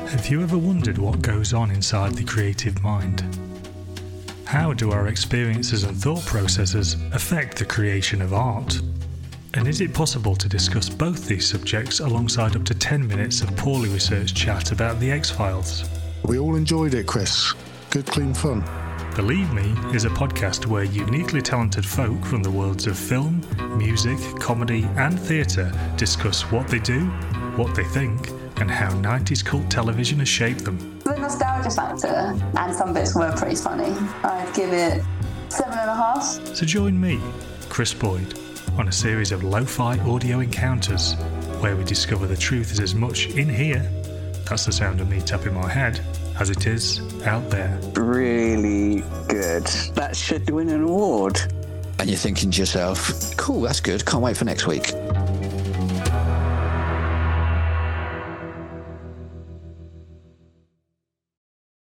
Have you ever wondered what goes on inside the creative mind? How do our experiences and thought processes affect the creation of art? And is it possible to discuss both these subjects alongside up to 10 minutes of poorly researched chat about the X-Files? We all enjoyed it, Chris. Good, clean fun. Believe Me is a podcast where uniquely talented folk from the worlds of film, music, comedy and theatre discuss what they do, what they think, and how 90s cult television has shaped them. The nostalgia factor, and some bits were pretty funny. I'd give it 7.5. So join me, Chris Boyd, on a series of lo-fi audio encounters where we discover the truth is as much in here, that's the sound of me tapping my head, as it is out there. Really good. That should win an award. And you're thinking to yourself, cool, that's good, can't wait for next week.